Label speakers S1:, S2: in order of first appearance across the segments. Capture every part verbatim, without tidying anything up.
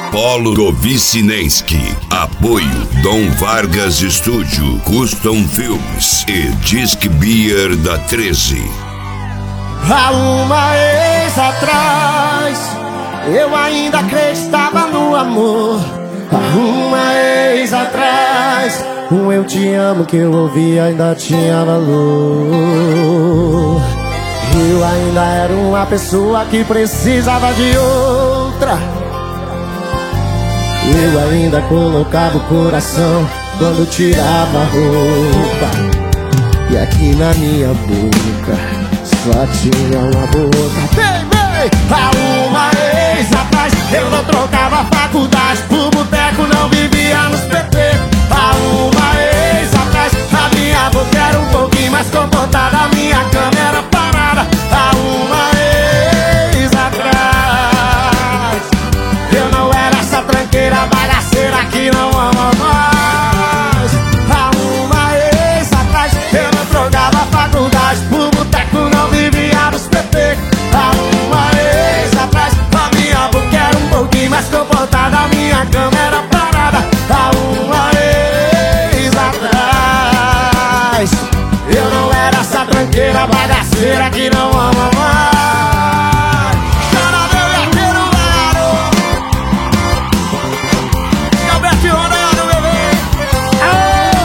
S1: Polo Govicinenski. Apoio Dom Vargas Estúdio, Custom Filmes e Disc Beer da treze.
S2: Há uma ex atrás, eu ainda acreditava no amor. Há uma ex atrás, um eu te amo que eu ouvi ainda tinha valor. Eu ainda era uma pessoa que precisava de outra. Eu ainda colocava o coração quando tirava a roupa. E aqui na minha boca só tinha uma boca. Bem, bem! Há uma ex atrás, eu não trocava faculdade por boteco, não vivia nos P T. Há uma ex atrás, a minha boca era um pouquinho mais comportada, a minha cama era parada. Há uma ex atrás, eu não era essa tranqueira bagaceira que não ama mais. Há uma ex atrás, eu não trocava faculdade por boteco, não vivia nos P T. Há uma ex atrás, a minha boca era um pouquinho mais comportada, a minha cama era parada. Há uma ex atrás, eu não era essa tranqueira bagaceira que não ama mais. Caralho, eu ia no lado. Gilberto Ronaldo, bebê. Ô,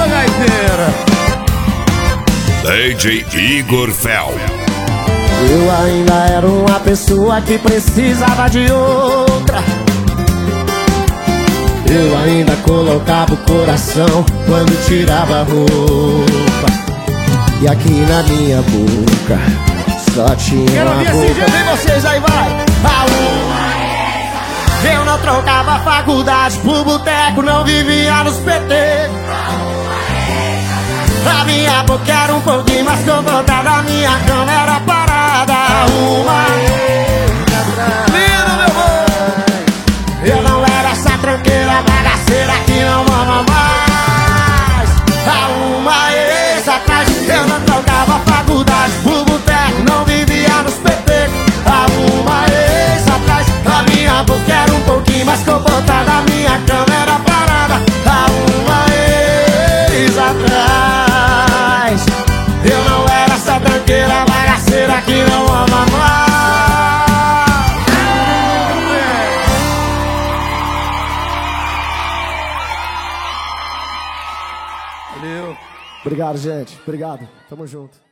S2: gaiteira.
S1: D J Igor Fel.
S2: Eu ainda era uma pessoa que precisava de outra. Eu ainda colocava o coração quando tirava a roupa. E aqui na minha boca só tinha
S3: Quero
S2: uma
S3: ouvir
S2: boca.
S3: esse jeito em vocês, aí vai.
S2: A uma eu não trocava faculdade por boteco, não vivia nos P T. A minha boca era um pouquinho mais comportada, a minha cama era parada. Uma lindo, meu amor, eu não era essa tranqueira bagaceira que não ama mais. Há uma ex atrás, eu não trocava faculdade por boteco, não vivia nos P T. Há uma ex atrás, a minha boca era um pouquinho mais comportada, a minha cama era parada. Há uma ex atrás, eu não era essa tranqueira bagaceira que não ama mais.
S3: Valeu.
S2: Obrigado, gente. Obrigado. Tamo junto.